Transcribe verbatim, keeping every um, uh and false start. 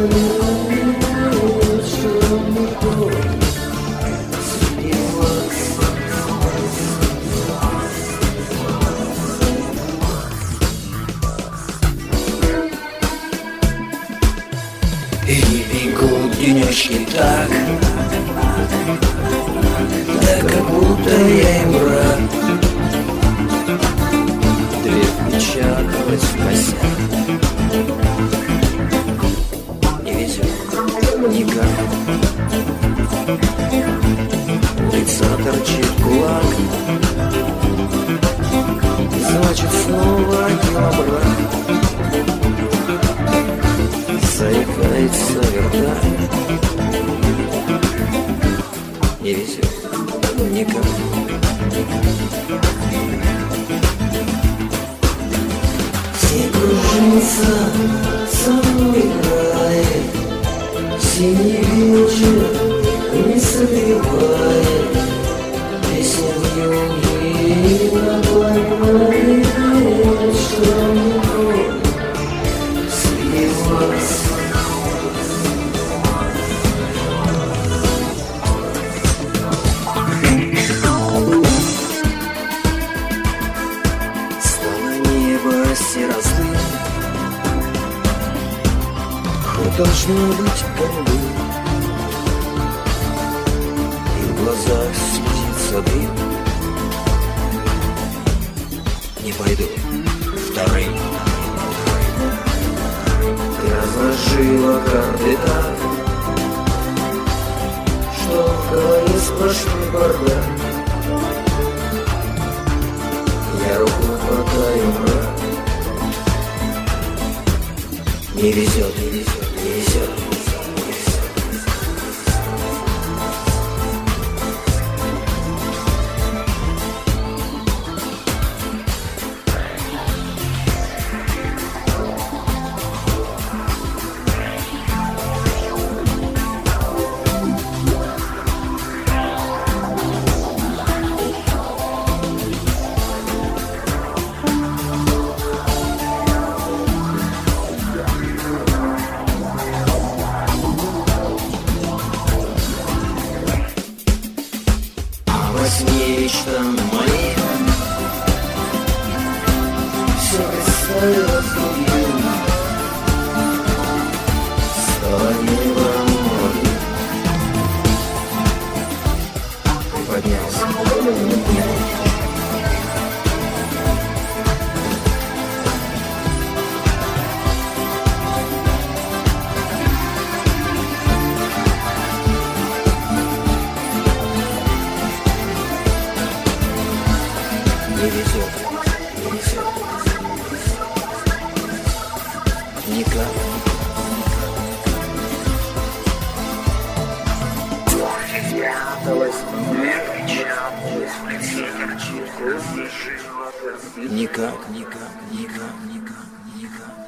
И бегут денечки так, да как будто я им брат. Дверь печаталась в косяк. Не везет никак. У лица торчит кулак. Значит, снова килобрат. Заикается вертак. Не везет никак. Все кружится, со мной играет. Синий вечер не согревает. Песня в юге напоминает, что не будет среди вас. Серозлым, хоть должно быть голубым, и в глазах слезится дым. Не пойду вторым. Ты разложила карты так, что в голове сплошной бардак. Я руку хватаю мрак. Не везет, не везет, не везет. Во сне мечтам моим все представилось другим. Стало небом моим. Приподнялся не везет, не везет. Никак. Никак, никак, никак, никак, никак.